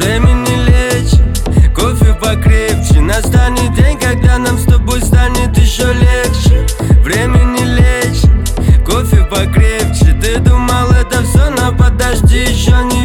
время не лечит, кофе покрепче. Настанет день, когда нам с тобой станет еще легче. Время не лечит, кофе покрепче. Ты думал, это все, но подожди, еще не